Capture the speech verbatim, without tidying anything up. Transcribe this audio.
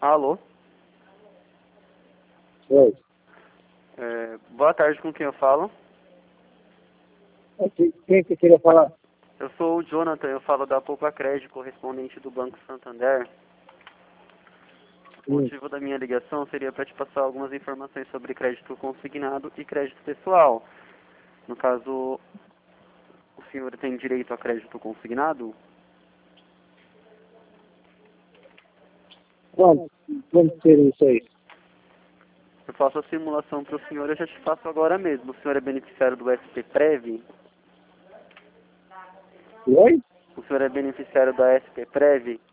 Alô? Oi. É, boa tarde, com quem eu falo? Quem quem que queria falar? Eu sou o Jonathan, eu falo da Poupa Crédito, correspondente do Banco Santander. O Hum. motivo da minha ligação seria para te passar algumas informações sobre crédito consignado e crédito pessoal. No caso, o senhor tem direito a crédito consignado? Quanto? Quanto seria isso aí? Eu faço a simulação para o senhor, eu já te faço agora mesmo. O senhor é beneficiário do S P Prev? Oi? O senhor é beneficiário da S P Prev?